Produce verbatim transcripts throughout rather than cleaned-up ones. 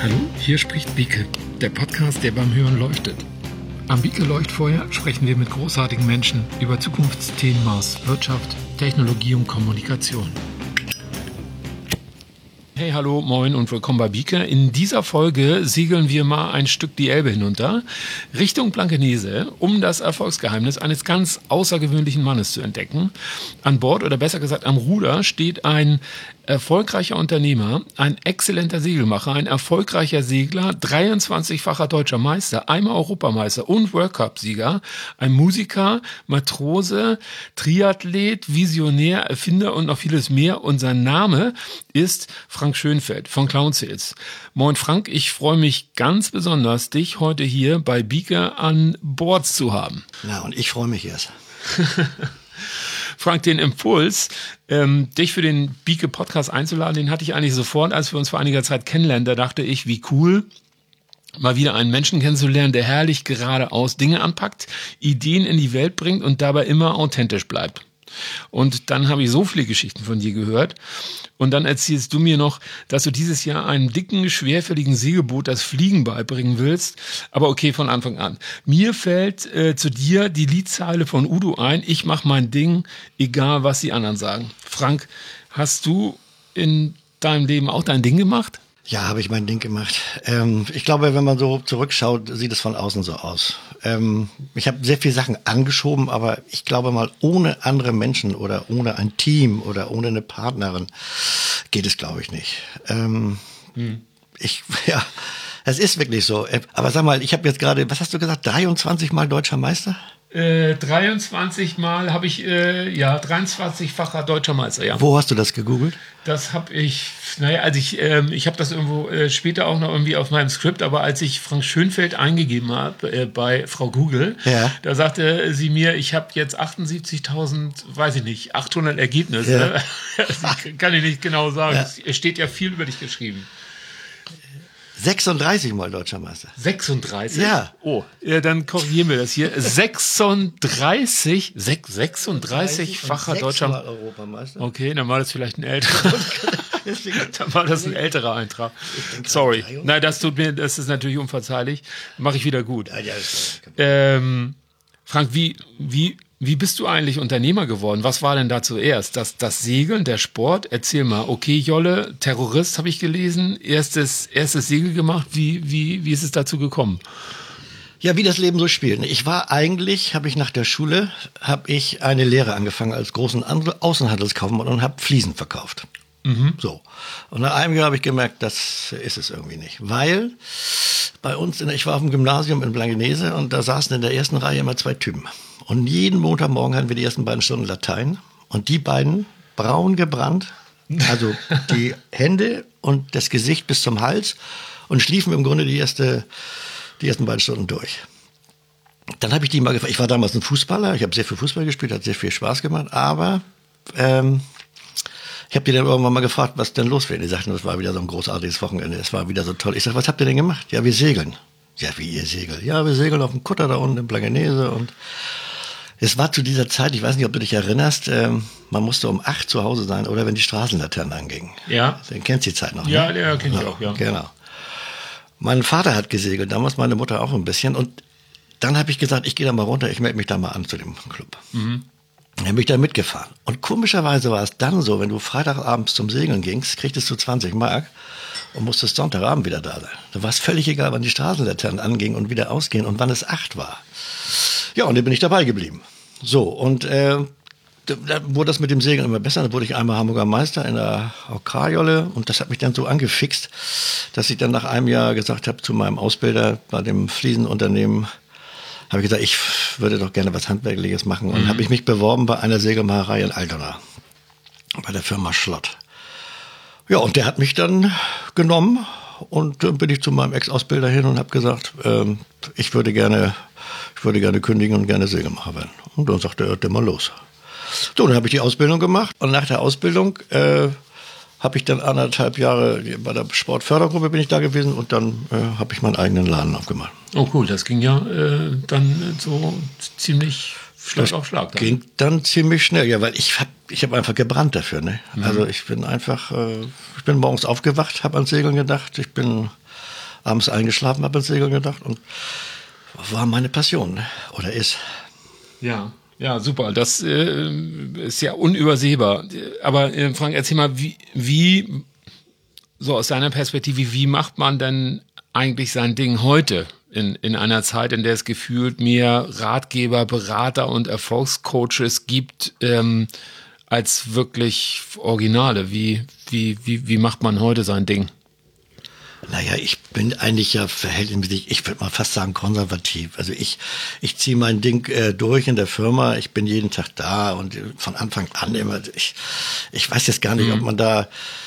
Hallo, hier spricht Bieke, der Podcast, der beim Hören leuchtet. Am Bieke Leuchtfeuer sprechen wir mit großartigen Menschen über Zukunftsthemen aus Wirtschaft, Technologie und Kommunikation. Hey, hallo, moin und willkommen bei Bieke. In dieser Folge segeln wir mal ein Stück die Elbe hinunter, Richtung Blankenese, um das Erfolgsgeheimnis eines ganz außergewöhnlichen Mannes zu entdecken. An Bord, oder besser gesagt am Ruder, steht ein erfolgreicher Unternehmer, ein exzellenter Segelmacher, ein erfolgreicher Segler, dreiundzwanzigfacher deutscher Meister, einmal Europameister und World Cup-Sieger, ein Musiker, Matrose, Triathlet, Visionär, Erfinder und noch vieles mehr. Und sein Name ist Frank Schönfeld von Clown Sales. Moin Frank, ich freue mich ganz besonders, dich heute hier bei Bieke an Bord zu haben. Ja, und ich freue mich erst. Frank, den Impuls, ähm, dich für den Bieke-Podcast einzuladen, den hatte ich eigentlich sofort, als wir uns vor einiger Zeit kennenlernen. Da dachte ich, wie cool, mal wieder einen Menschen kennenzulernen, der herrlich geradeaus Dinge anpackt, Ideen in die Welt bringt und dabei immer authentisch bleibt. Und dann habe ich so viele Geschichten von dir gehört. Und dann erzählst du mir noch, dass du dieses Jahr einem dicken, schwerfälligen Segelboot das Fliegen beibringen willst. Aber okay, von Anfang an. Mir fällt äh, zu dir die Liedzeile von Udo ein. Ich mach mein Ding, egal was die anderen sagen. Frank, hast du in deinem Leben auch dein Ding gemacht? Ja, habe ich mein Ding gemacht. Ähm, ich glaube, wenn man so zurückschaut, sieht es von außen so aus. Ähm, ich habe sehr viele Sachen angeschoben, aber ich glaube mal, ohne andere Menschen oder ohne ein Team oder ohne eine Partnerin geht es, glaube ich, nicht. Ähm, hm. Ich, ja, es ist wirklich so. Aber sag mal, ich habe jetzt gerade, was hast du gesagt, dreiundzwanzig Mal deutscher Meister? Äh, dreiundzwanzig Mal habe ich, äh, ja, dreiundzwanzigfacher deutscher Meister, ja. Wo hast du das gegoogelt? Das habe ich, naja, also ich, ähm, ich habe das irgendwo äh, später auch noch irgendwie auf meinem Skript, aber als ich Frank Schönfeld eingegeben habe äh, bei Frau Google, ja. Da sagte sie mir, ich habe jetzt achtundsiebzigtausend, weiß ich nicht, achthundert Ergebnisse. Ja. Das kann ich nicht genau sagen. Ja. Es steht ja viel über dich geschrieben. sechsunddreißig Mal deutscher Meister. sechsunddreißig? Ja. Oh, ja, dann korrigieren wir das hier. sechsunddreißig, sechsunddreißig-facher deutscher Mal Europameister. Okay, dann war das vielleicht ein älterer. Dann war das ein älterer Eintrag. Sorry. Nein, das tut mir, das ist natürlich unverzeihlich. Mache ich wieder gut. Ja, ja, ähm, Frank, wie, wie, Wie bist du eigentlich Unternehmer geworden? Was war denn da zuerst? Das, das Segeln, der Sport? Erzähl mal. Okay, Jolle, Terrorist habe ich gelesen. Erstes, erstes Segel gemacht. Wie, wie, wie ist es dazu gekommen? Ja, wie das Leben so spielt. Ich war eigentlich, habe ich nach der Schule, habe ich eine Lehre angefangen als großen Außenhandelskaufmann und habe Fliesen verkauft. Mhm. So. Und nach einem Jahr habe ich gemerkt, das ist es irgendwie nicht. Weil bei uns, in, ich war auf dem Gymnasium in Blankenese und da saßen in der ersten Reihe immer zwei Typen. Und jeden Montagmorgen hatten wir die ersten beiden Stunden Latein. Und die beiden, braun gebrannt, also die Hände und das Gesicht bis zum Hals und schliefen im Grunde die, erste, die ersten beiden Stunden durch. Dann habe ich die mal gefragt, ich war damals ein Fußballer, ich habe sehr viel Fußball gespielt, hat sehr viel Spaß gemacht, aber ähm, ich habe die dann irgendwann mal gefragt, was denn los wäre. Die sagten, das war wieder so ein großartiges Wochenende, es war wieder so toll. Ich sage, was habt ihr denn gemacht? Ja, wir segeln. Ja, wie ihr segelt? Ja, wir segeln auf dem Kutter da unten in Blankenese und es war zu dieser Zeit, ich weiß nicht, ob du dich erinnerst, ähm, man musste um acht zu Hause sein oder wenn die Straßenlaternen angingen. Ja. Du kennst die Zeit noch, ne? Ja, ja, kenn ich auch, ja. Genau. Mein Vater hat gesegelt, damals meine Mutter auch ein bisschen und dann habe ich gesagt, ich gehe da mal runter, ich melde mich da mal an zu dem Club. Mhm. Dann bin ich da mitgefahren. Und komischerweise war es dann so, wenn du Freitagabends zum Segeln gingst, kriegtest du zwanzig Mark und musstest Sonntagabend wieder da sein. Da war es völlig egal, wann die Straßenlaternen angingen und wieder ausgehen und wann es acht war. Ja, und dann bin ich dabei geblieben. So, und äh, da wurde das mit dem Segeln immer besser. Da wurde ich einmal Hamburger Meister in der O K-Jolle und das hat mich dann so angefixt, dass ich dann nach einem Jahr gesagt habe zu meinem Ausbilder bei dem Fliesenunternehmen, habe ich gesagt, ich würde doch gerne was Handwerkliches machen und mhm. habe ich mich beworben bei einer Segelmacherei in Altona, bei der Firma Schlott. Ja, und der hat mich dann genommen und dann bin ich zu meinem Ex-Ausbilder hin und habe gesagt, ähm, ich würde gerne, ich würde gerne kündigen und gerne Segelmacher werden. Und dann sagte er, dann mal los. So, dann habe ich die Ausbildung gemacht und nach der Ausbildung äh, habe ich dann anderthalb Jahre bei der Sportfördergruppe bin ich da gewesen und dann äh, habe ich meinen eigenen Laden aufgemacht. Oh cool, das ging ja äh, dann so ziemlich Schlag auf Schlag. Dann. Ging dann ziemlich schnell, ja, weil ich hab, ich hab einfach gebrannt dafür, ne? Mhm. Also ich bin einfach, äh, ich bin morgens aufgewacht, habe ans Segeln gedacht, ich bin abends eingeschlafen, habe ans Segeln gedacht und war meine Passion, ne? Oder ist. Ja, ja, super. Das äh, ist ja unübersehbar. Aber äh, Frank, erzähl mal, wie, wie, so aus deiner Perspektive, wie macht man denn eigentlich sein Ding heute? In, in einer Zeit, in der es gefühlt mehr Ratgeber, Berater und Erfolgscoaches gibt, ähm, als wirklich Originale. Wie, wie, wie, wie macht man heute sein Ding? Naja, ich bin eigentlich ja verhältnismäßig, ich würde mal fast sagen konservativ. Also ich, ich ziehe mein Ding äh, durch in der Firma. Ich bin jeden Tag da und von Anfang an immer, ich, ich weiß jetzt gar nicht, mhm. ob man da,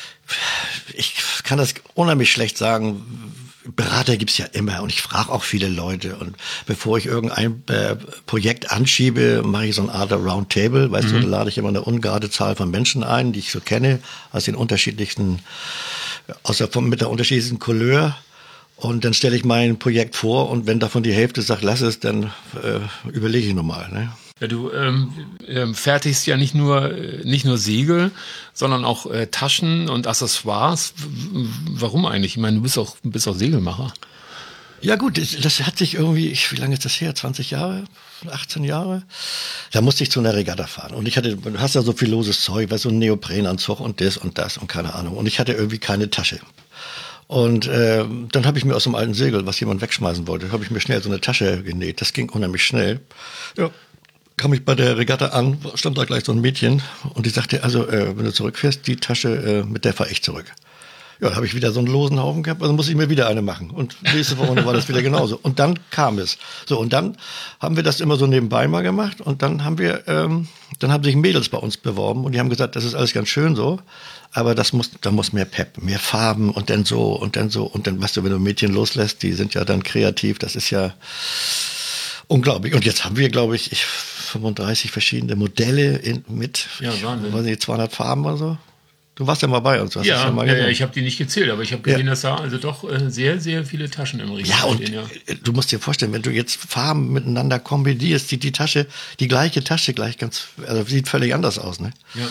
ich kann das unheimlich schlecht sagen. Berater gibt's ja immer und ich frage auch viele Leute und bevor ich irgendein äh, Projekt anschiebe, mache ich so eine Art Roundtable, weißt mhm. du, da lade ich immer eine ungerade Zahl von Menschen ein, die ich so kenne, aus den unterschiedlichsten, aus der, mit der unterschiedlichsten Couleur und dann stelle ich mein Projekt vor und wenn davon die Hälfte sagt, lass es, dann äh, überlege ich nochmal, ne? Ja, du ähm, ähm, fertigst ja nicht nur nicht nur Segel, sondern auch äh, Taschen und Accessoires. W- warum eigentlich? Ich meine, du bist auch bist auch Segelmacher. Ja gut, das, das hat sich irgendwie, ich, wie lange ist das her? zwanzig Jahre? achtzehn Jahre? Da musste ich zu einer Regatta fahren. Und ich hatte, du hast ja so viel loses Zeug, weißt du, so ein Neoprenanzug und das und das und keine Ahnung. Und ich hatte irgendwie keine Tasche. Und äh, dann habe ich mir aus dem alten Segel, was jemand wegschmeißen wollte, habe ich mir schnell so eine Tasche genäht. Das ging unheimlich schnell. Ja. Kam ich bei der Regatta an, stand da gleich so ein Mädchen und die sagte, also äh, wenn du zurückfährst, die Tasche, äh, mit der fahre ich zurück. Ja, dann habe ich wieder so einen losen Haufen gehabt, also muss ich mir wieder eine machen. Und nächste Woche war das wieder genauso. Und dann kam es. So, und dann haben wir das immer so nebenbei mal gemacht und dann haben wir, ähm, dann haben sich Mädels bei uns beworben und die haben gesagt, das ist alles ganz schön so, aber das muss, da muss mehr Pep, mehr Farben und dann so und dann so und dann, weißt du, wenn du Mädchen loslässt, die sind ja dann kreativ, das ist ja unglaublich. Und jetzt haben wir, glaube ich, ich fünfunddreißig verschiedene Modelle in, mit, ja, ich weiß nicht, zweihundert Farben oder so. Du warst ja mal bei uns. Du hast ja, ja, mal ja, ja, ich habe die nicht gezählt, aber ich habe gesehen, ja. dass da also doch äh, sehr, sehr viele Taschen im Regal ja, und stehen. Ja, du musst dir vorstellen, wenn du jetzt Farben miteinander kombinierst, sieht die Tasche, die gleiche Tasche gleich ganz, also sieht völlig anders aus, ne? Ja.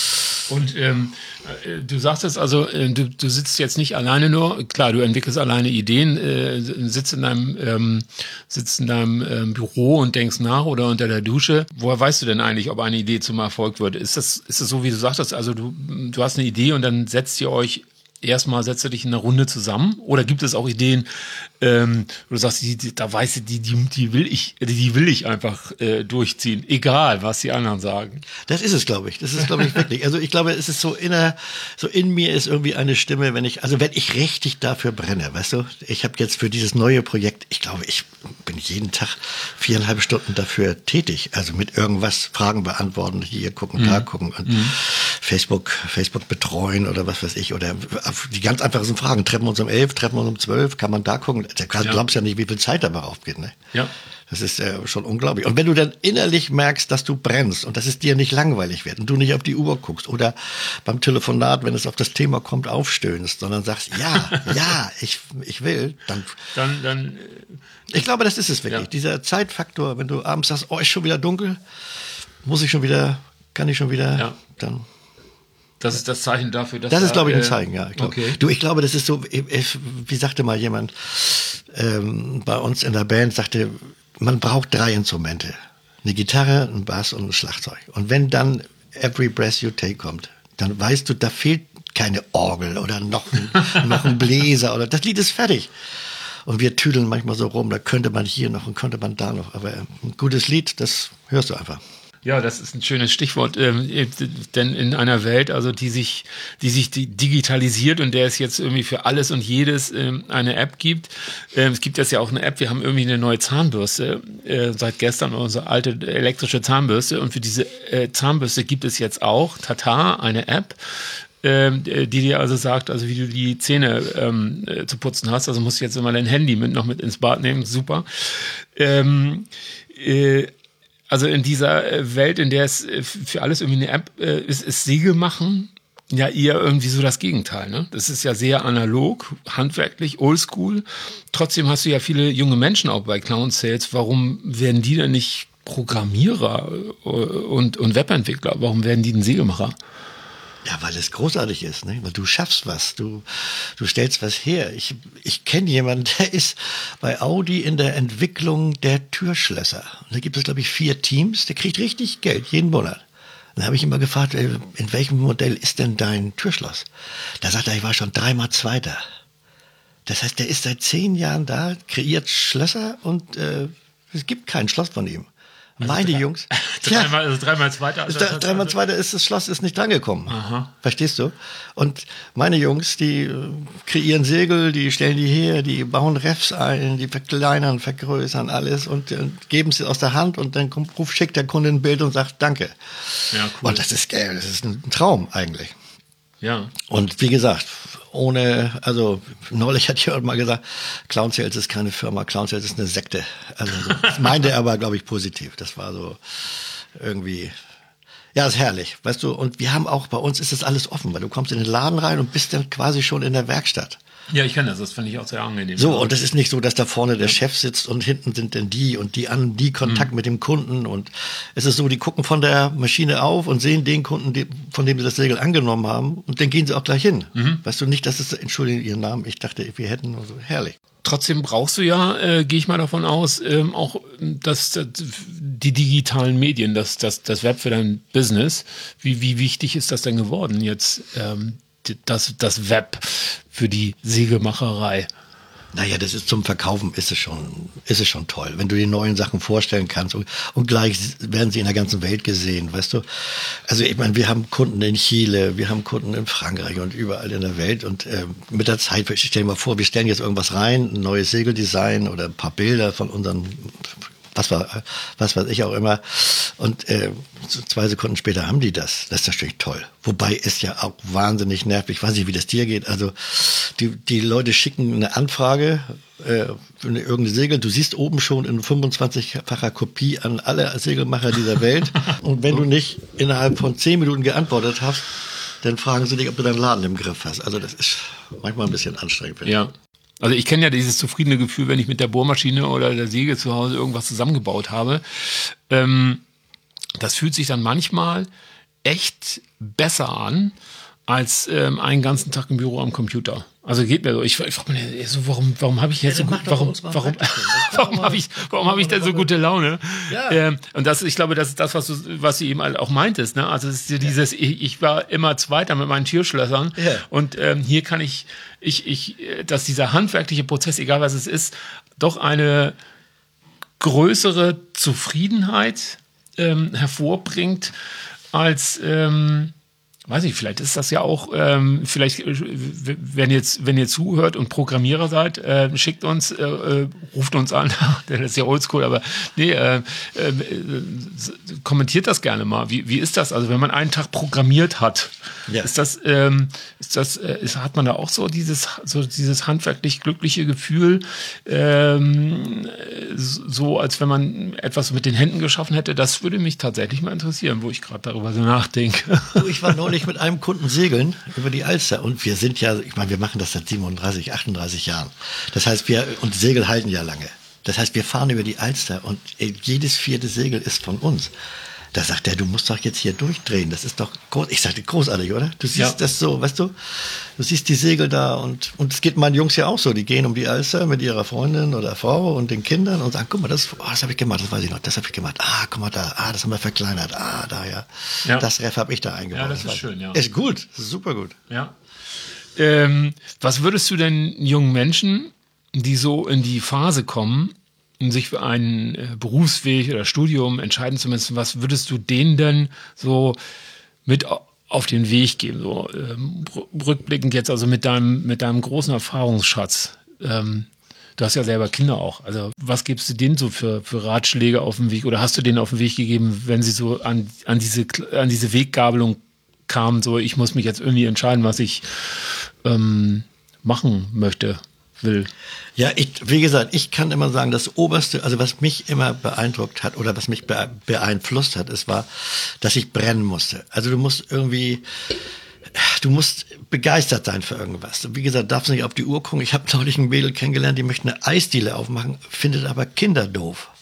Und ähm, du sagst es also, äh, du, du sitzt jetzt nicht alleine nur, klar, du entwickelst alleine Ideen, äh, sitzt in deinem, ähm, sitzt in deinem ähm, Büro und denkst nach oder unter der Dusche. Woher weißt du denn eigentlich, ob eine Idee zum Erfolg wird? Ist das, ist das so, wie du sagtest, also du, du hast eine Idee und dann setzt ihr euch erstmal setzt du dich in einer Runde zusammen oder gibt es auch Ideen, ähm, wo du sagst, die, die, da weißt du, die, die, die will ich, die will ich einfach äh, durchziehen, egal was die anderen sagen. Das ist es, glaube ich. Das ist, glaube ich, wirklich. Also ich glaube, es ist so inner, so in mir ist irgendwie eine Stimme, wenn ich, also wenn ich richtig dafür brenne, weißt du, ich habe jetzt für dieses neue Projekt, ich glaube, ich bin jeden Tag viereinhalb Stunden dafür tätig, also mit irgendwas Fragen beantworten, hier gucken, mhm. da gucken und mhm. Facebook, Facebook betreuen oder was weiß ich oder die ganz einfachen Fragen. Treffen wir uns um elf, treffen wir uns um zwölf, kann man da gucken? Du ja. glaubst ja nicht, wie viel Zeit dabei aufgeht, ne? Ja. Das ist äh, schon unglaublich. Und wenn du dann innerlich merkst, dass du brennst und dass es dir nicht langweilig wird und du nicht auf die Uhr guckst oder beim Telefonat, wenn es auf das Thema kommt, aufstöhnst, sondern sagst, ja, ja, ich, ich will, dann, dann, dann ich glaube, das ist es wirklich. Ja. Dieser Zeitfaktor, wenn du abends sagst, oh, ist schon wieder dunkel, muss ich schon wieder, kann ich schon wieder, ja. dann... Das ist das Zeichen dafür, dass das ist, da, glaube ich, ein äh, Zeichen, ja. Ich glaub, okay. Du, ich glaube, das ist so, wie sagte mal jemand ähm, bei uns in der Band, sagte, man braucht drei Instrumente. Eine Gitarre, ein Bass und ein Schlagzeug. Und wenn dann Every Breath You Take kommt, dann weißt du, da fehlt keine Orgel oder noch ein, noch ein Bläser oder das Lied ist fertig. Und wir tüdeln manchmal so rum, da könnte man hier noch und könnte man da noch. Aber ein gutes Lied, das hörst du einfach. Ja, das ist ein schönes Stichwort, ähm, denn in einer Welt, also die sich, die sich digitalisiert und der es jetzt irgendwie für alles und jedes ähm, eine App gibt. Ähm, es gibt jetzt ja auch eine App. Wir haben irgendwie eine neue Zahnbürste äh, seit gestern, unsere alte elektrische Zahnbürste, und für diese äh, Zahnbürste gibt es jetzt auch Tata, eine App, ähm, die dir also sagt, also wie du die Zähne ähm, äh, zu putzen hast. Also musst du jetzt immer dein Handy mit noch mit ins Bad nehmen. Super. Ähm, äh, Also in dieser Welt, in der es für alles irgendwie eine App äh, ist, ist Segel machen ja eher irgendwie so das Gegenteil. Ne? Das ist ja sehr analog, handwerklich, oldschool. Trotzdem hast du ja viele junge Menschen auch bei Clown Sales. Warum werden die denn nicht Programmierer und, und Webentwickler, warum werden die denn Segelmacher? Ja, weil es großartig ist, ne? Weil du schaffst was, du, du stellst was her. Ich, ich kenne jemanden, der ist bei Audi in der Entwicklung der Türschlösser. Und da gibt es, glaube ich, vier Teams, der kriegt richtig Geld, jeden Monat. Dann habe ich ihn mal gefragt, in welchem Modell ist denn dein Türschloss? Da sagt er, ich war schon dreimal Zweiter. Das heißt, der ist seit zehn Jahren da, kreiert Schlösser und äh, es gibt kein Schloss von ihm. Also Meine drei, Jungs. Dreimal, also dreimal Zweiter. Also da, dreimal also Zweiter ist das Schloss ist nicht drangekommen. Aha. Verstehst du? Und meine Jungs, die äh, kreieren Segel, die stellen die her, die bauen Refs ein, die verkleinern, vergrößern alles und äh, geben es aus der Hand und dann kommt, schickt der Kunde ein Bild und sagt Danke. Ja, cool. Und das ist, äh, das ist ein Traum eigentlich. Ja. Und wie gesagt, ohne, also neulich hat jemand mal gesagt, Clown Sales ist keine Firma, Clown Sales ist eine Sekte. Also das meinte er aber, glaube ich, positiv. Das war so irgendwie, ja, ist herrlich, weißt du. Und wir haben auch, bei uns ist das alles offen, weil du kommst in den Laden rein und bist dann quasi schon in der Werkstatt. Ja, ich kenne das, das finde ich auch sehr angenehm. So, und das ist nicht so, dass da vorne der ja. Chef sitzt und hinten sind dann die und die an, die Kontakt mhm. mit dem Kunden und es ist so, die gucken von der Maschine auf und sehen den Kunden, die, von dem sie das Segel angenommen haben und dann gehen sie auch gleich hin. Mhm. Weißt du nicht, dass es, entschuldigen Ihren Namen, ich dachte, wir hätten, also herrlich. Trotzdem brauchst du ja, äh, gehe ich mal davon aus, ähm, auch das, das, die digitalen Medien, das, das, das Web für dein Business. Wie, wie wichtig ist das denn geworden jetzt, ähm, das, das Web für die Segelmacherei? Naja, das ist zum Verkaufen ist es schon, ist es schon toll, wenn du die neuen Sachen vorstellen kannst und, und gleich werden sie in der ganzen Welt gesehen, weißt du? Also ich meine, wir haben Kunden in Chile, wir haben Kunden in Frankreich und überall in der Welt und äh, mit der Zeit, stell dir mal vor, wir stellen jetzt irgendwas rein, ein neues Segeldesign oder ein paar Bilder von unseren was war, was weiß ich auch immer. Und äh, zwei Sekunden später haben die das. Das ist natürlich toll. Wobei ist ja auch wahnsinnig nervig. Ich weiß nicht, wie das dir geht. Also die, die Leute schicken eine Anfrage äh, für eine, irgendeine Segel. Du siehst oben schon in fünfundzwanzigfacher Kopie an alle Segelmacher dieser Welt. Und wenn du nicht innerhalb von zehn Minuten geantwortet hast, dann fragen sie dich, ob du deinen Laden im Griff hast. Also das ist manchmal ein bisschen anstrengend. Ja. Also ich kenne ja dieses zufriedene Gefühl, wenn ich mit der Bohrmaschine oder der Säge zu Hause irgendwas zusammengebaut habe. Ähm, das fühlt sich dann manchmal echt besser an, als ähm, einen ganzen Tag im Büro am Computer. Also geht mir so. Ich, ich frage mich so, warum, warum habe ich jetzt ja, so gut, warum, warum, warum habe ich, warum habe ich denn so gute Laune? Ja. Ähm, und das, ich glaube, das ist das, was du, was du eben auch meintest. Ne? Also es ist ja dieses, ich, ich war immer Zweiter mit meinen Türschlössern ja. und ähm, hier kann ich, ich, ich, dass dieser handwerkliche Prozess, egal was es ist, doch eine größere Zufriedenheit ähm, hervorbringt als ähm, weiß ich, vielleicht ist das ja auch, ähm, vielleicht, wenn jetzt, wenn ihr zuhört und Programmierer seid, äh, schickt uns, äh, äh, ruft uns an, das ist ja oldschool, aber nee, äh, äh, kommentiert das gerne mal. Wie, wie ist das? Also wenn man einen Tag programmiert hat, ja. ist das, ähm, ist das, äh, ist, hat man da auch so dieses, so dieses handwerklich glückliche Gefühl, ähm, so als wenn man etwas mit den Händen geschaffen hätte? Das würde mich tatsächlich mal interessieren, wo ich gerade darüber so nachdenke. Ich war neulich mit einem Kunden segeln über die Alster und wir sind ja, ich meine, wir machen das seit siebenunddreißig, achtunddreißig Jahren. Das heißt, wir, und Segel halten ja lange. Das heißt, wir fahren über die Alster und jedes vierte Segel ist von uns. Da sagt er, du musst doch jetzt hier durchdrehen. Das ist doch groß. Ich sagte, großartig, oder? Du siehst ja. das so, weißt du? Du siehst die Segel da und und es geht meinen Jungs ja auch so. Die gehen um die Alster mit ihrer Freundin oder Frau und den Kindern und sagen, guck mal, das, oh, das habe ich gemacht, das weiß ich noch, das habe ich gemacht. Ah, guck mal da, ah, das haben wir verkleinert. Ah, da ja. ja. Das Ref habe ich da eingebaut. Ja, das, das ist schön, ja. Ist gut, das ist super gut. Ja. Ähm, was würdest du denn jungen Menschen, die so in die Phase kommen, sich für einen äh, Berufsweg oder Studium entscheiden zu müssen, was würdest du denen denn so mit auf den Weg geben? So ähm, rückblickend jetzt also mit deinem mit deinem großen Erfahrungsschatz. Ähm, du hast ja selber Kinder auch. Also was gibst du denen so für für Ratschläge auf dem Weg oder hast du denen auf den Weg gegeben, wenn sie so an an diese an diese Weggabelung kamen? So ich muss mich jetzt irgendwie entscheiden, was ich ähm, machen möchte. Will. Ja, ich, wie gesagt, ich kann immer sagen, das Oberste, also was mich immer beeindruckt hat oder was mich beeinflusst hat, es war, dass ich brennen musste. Also du musst irgendwie, du musst begeistert sein für irgendwas. Wie gesagt, darfst nicht auf die Uhr gucken. Ich habe neulich ein Mädel kennengelernt, die möchte eine Eisdiele aufmachen, findet aber Kinder doof.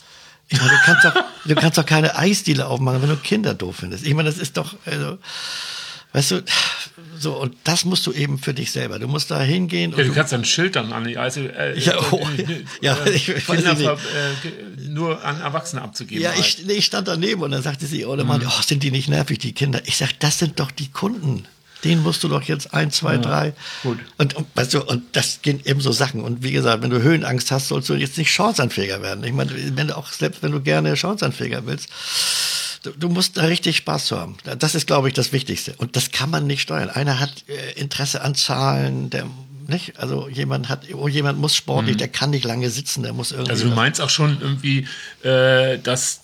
Ich meine, du kannst doch, du kannst doch keine Eisdiele aufmachen, wenn du Kinder doof findest. Ich meine, das ist doch, also, weißt du, so, und das musst du eben für dich selber. Du musst da hingehen. Ja, du kannst dann ein Schild dann an die Eise, äh, ja, oh, äh, ja, äh, ich, ich Kinder weiß nicht. Äh, nur an Erwachsene abzugeben. Ja, halt. ich, nee, ich stand daneben und dann sagte sie, oder man, oh, sind die nicht nervig, die Kinder? Ich sag, das sind doch die Kunden. Den musst du doch jetzt ein, zwei, ja, drei. Gut. Und, und, weißt du, und das gehen eben so Sachen. Und wie gesagt, wenn du Höhenangst hast, sollst du jetzt nicht Chanceanfänger werden. Ich meine, wenn du auch, selbst wenn du gerne Chanceanfänger willst, du, du musst da richtig Spaß zu haben. Das ist, glaube ich, das Wichtigste. Und das kann man nicht steuern. Einer hat äh, Interesse an Zahlen, der nicht, also jemand hat, oh, jemand muss sportlich, mhm. der kann nicht lange sitzen, der muss irgendwie. Also du meinst auch schon irgendwie, äh, dass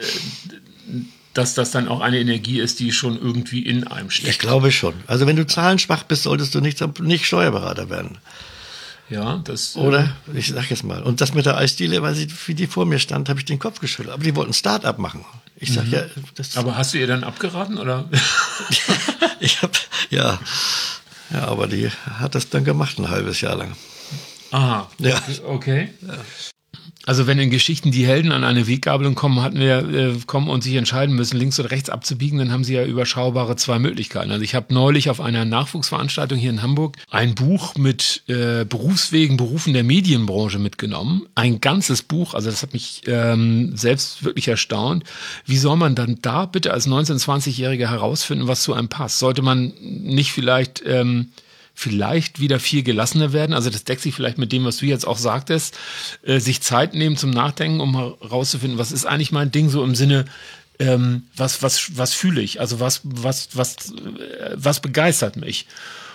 äh, dass das dann auch eine Energie ist, die schon irgendwie in einem steckt. Ich glaube schon. Also wenn du zahlenschwach bist, solltest du nicht, nicht Steuerberater werden. Ja, das... Oder? Äh, ich sag jetzt mal. Und das mit der Eisdiele, weil sie, wie die vor mir stand, habe ich den Kopf geschüttelt. Aber die wollten ein Start-up machen. Ich sag mhm. ja... Das aber hast du ihr dann abgeraten, oder? ich hab, ja. Ja, aber die hat das dann gemacht ein halbes Jahr lang. Aha. Ja. Okay. Ja. Also wenn in Geschichten die Helden an eine Weggabelung kommen, hatten wir äh, kommen und sich entscheiden müssen, links oder rechts abzubiegen, dann haben sie ja überschaubare zwei Möglichkeiten. Also ich habe neulich auf einer Nachwuchsveranstaltung hier in Hamburg ein Buch mit äh, Berufswegen, Berufen der Medienbranche mitgenommen. Ein ganzes Buch, also das hat mich ähm, selbst wirklich erstaunt. Wie soll man dann da bitte als neunzehn-, zwanzigjähriger herausfinden, was zu einem passt? Sollte man nicht vielleicht... Ähm, vielleicht wieder viel gelassener werden, also das deckt sich vielleicht mit dem, was du jetzt auch sagtest, äh, sich Zeit nehmen zum Nachdenken, um herauszufinden, was ist eigentlich mein Ding, so im Sinne, ähm, was, was, was fühle ich, also was, was, was, äh, was begeistert mich,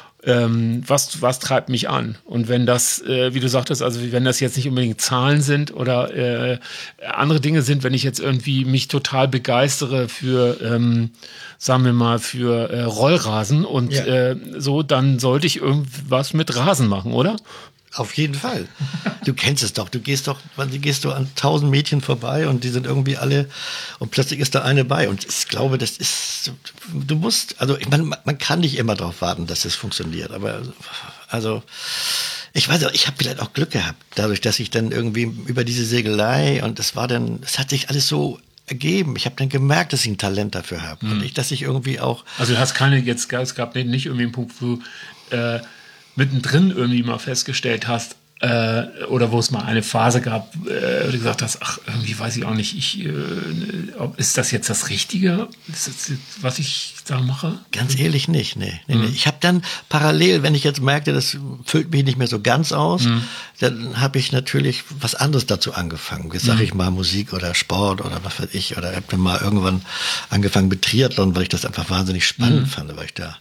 ähm, was, was treibt mich an, und wenn das, äh, wie du sagtest, also wenn das jetzt nicht unbedingt Zahlen sind oder äh, andere Dinge sind, wenn ich jetzt irgendwie mich total begeistere für, ähm, sagen wir mal, für äh, Rollrasen und ja. äh, so, dann sollte ich irgendwas mit Rasen machen, oder? Auf jeden Fall. Du kennst es doch. Du gehst doch, du gehst du an tausend Mädchen vorbei und die sind irgendwie alle, und plötzlich ist da eine bei. Und ich glaube, das ist, du musst, also ich meine, man kann nicht immer darauf warten, dass es funktioniert. Aber also, ich weiß auch, ich habe vielleicht auch Glück gehabt, dadurch, dass ich dann irgendwie über diese Segelei, und es war dann, es hat sich alles so ergeben. Ich habe dann gemerkt, dass ich ein Talent dafür habe. Mhm. Und ich, dass ich irgendwie auch... Also du hast keine, jetzt es gab nicht irgendwie einen Punkt, wo du äh, mittendrin irgendwie mal festgestellt hast, äh, oder wo es mal eine Phase gab, äh, wo du gesagt hast, ach, irgendwie weiß ich auch nicht, ich, äh, ob, ist das jetzt das Richtige, ist das jetzt, was ich da mache? Ganz ehrlich nicht, nee. nee, mhm. nee. Ich habe dann parallel, wenn ich jetzt merkte, das füllt mich nicht mehr so ganz aus, mhm. dann habe ich natürlich was anderes dazu angefangen. Jetzt sage mhm. ich mal Musik oder Sport oder was weiß ich, oder habe dann mal irgendwann angefangen mit Triathlon, weil ich das einfach wahnsinnig spannend mhm. fand, weil ich da...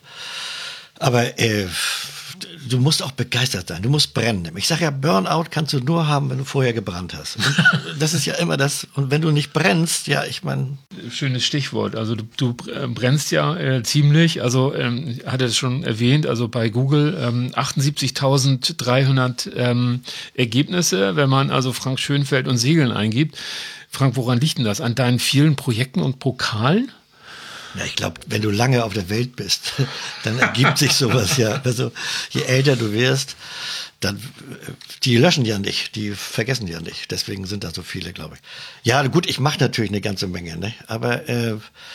Aber äh, du musst auch begeistert sein, du musst brennen. Ich sage ja, Burnout kannst du nur haben, wenn du vorher gebrannt hast. Und das ist ja immer das. Und wenn du nicht brennst, ja, ich meine... Schönes Stichwort. Also du, du brennst ja äh, ziemlich. Also ähm, ich hatte es schon erwähnt, also bei Google ähm, achtundsiebzigtausenddreihundert ähm, Ergebnisse, wenn man also Frank Schönfeld und Segeln eingibt. Frank, woran liegt denn das? An deinen vielen Projekten und Pokalen? Ja, ich glaube, wenn du lange auf der Welt bist, dann ergibt sich sowas ja. Also je älter du wirst, dann die löschen ja nicht, die vergessen ja nicht. Deswegen sind da so viele, glaube ich. Ja, gut, ich mache natürlich eine ganze Menge, ne? Aber äh,